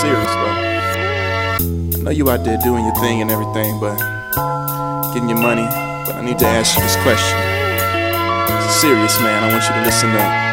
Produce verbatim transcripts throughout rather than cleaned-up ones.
serious though. I know you out there doing your thing and everything, but getting your money. But I need to ask you this question. It's serious, man. I want you to listen up.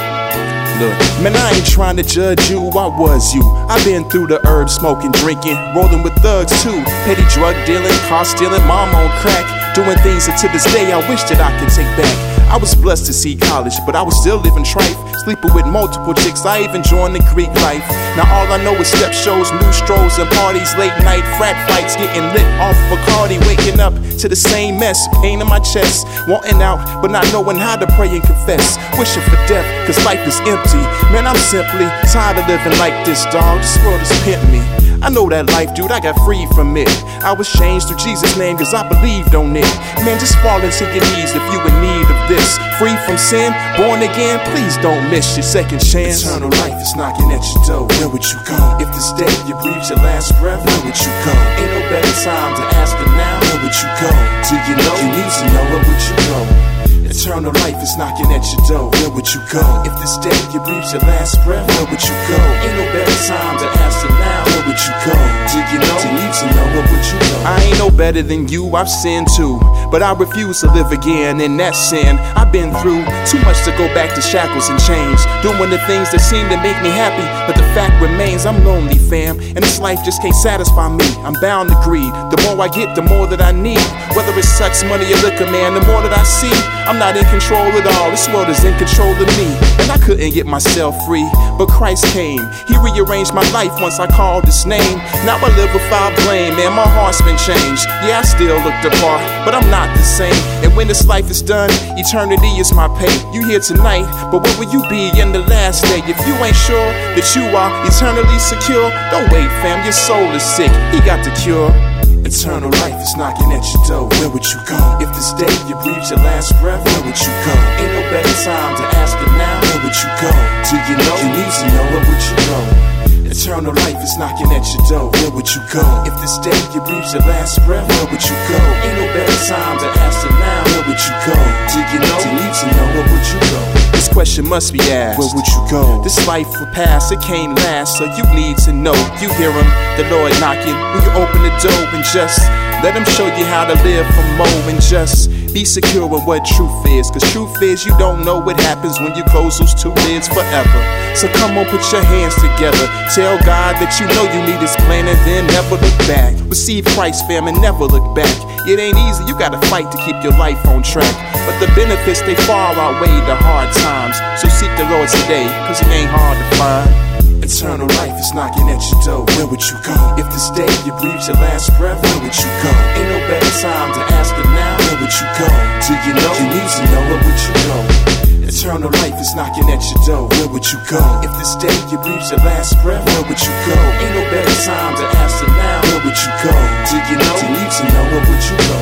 Look, man, I ain't trying to judge you, I was you. I've been through the herb, smoking, drinking, rolling with thugs too. Petty drug dealing, car stealing, mom on crack, doing things that to this day I wish that I could take back. I was blessed to see college, but I was still living trife, sleeping with multiple chicks, I even joined the Greek life. Now all I know is step shows, new strolls and parties, late night frat fights, getting lit off Bacardi, waking up to the same mess, pain in my chest, wanting out, but not knowing how to pray and confess, wishing for death, cause life is empty. Man, I'm simply tired of living like this, dog. This world has pimped me. I know that life, dude, I got free from it. I was changed through Jesus' name cause I believed on it. Man, just fall into your knees if you in need of this. Free from sin, born again, please don't miss your second chance. Eternal life is knocking at your door. Where would you go? If this day you breathe your last breath, where would you go? Ain't no better time to ask her now. Where would you go? Do you know? You need to know, where would you go? Eternal life is knocking at your door. Where would you go? If this day you breathe your last breath, where would you go? Ain't no better time to ask her now. Where would you go? Do you know? You need to know, where would you go? I ain't no better than you, I've sinned too, but I refuse to live again in that sin. I've been through too much to go back to shackles and chains, doing the things that seem to make me happy, but the fact remains I'm lonely, fam, and this life just can't satisfy me. I'm bound to greed. The more I get, the more that I need. Whether it's sex, money, or liquor, man, the more that I see. I'm not in control at all, this world is in control of me, and I couldn't get myself free, but Christ came. He rearranged my life once I called his name. Now I live without blame, man, my heart's been changed. Yeah, I still look the part, but I'm not the same. And when this life is done, eternity is my pay. You here tonight, but where will you be in the last day? If you ain't sure that you are eternally secure, don't wait, fam, your soul is sick, he got the cure. Eternal life is knocking at your door. Where would you go? If this day you breathe your last breath, where would you go? Ain't no better time to ask her now. Where would you go? Do you know? You need to know, where would you go? Eternal life is knocking at your door. Where would you go? If this day you breathe your last breath, where would you go? Ain't no better time to ask her now. Where would you go? Do you know? You need to know, where would you go? This question must be asked. Where would you go? This life will pass, it can't last, so you need to know. You hear him, the Lord knocking. Will you open the door and just let him show you how to live for more, and just be secure with what truth is? Cause truth is you don't know what happens when you close those two lids forever. So come on, put your hands together. Tell God that you know you need his plan, and then never look back. Receive Christ, fam, and never look back. It ain't easy, you gotta fight to keep your life on track, but the benefits, they far outweigh the hard times. So seek the Lord today, cause it ain't hard to find. Eternal life is knocking at your door. Where would you go? If this day you breathe your last breath, where would you go? Ain't no better time to ask her now. Where would you go? Do you know? You need to know, where would you go? Eternal life is knocking at your door. Where would you go? If this day you breathe your last breath, where would you go? Ain't no better time to ask her now. Where would you go? Do you know? You need to know, where would you go?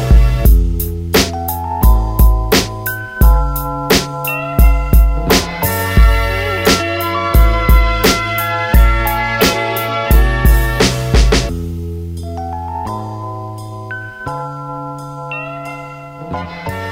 Bye.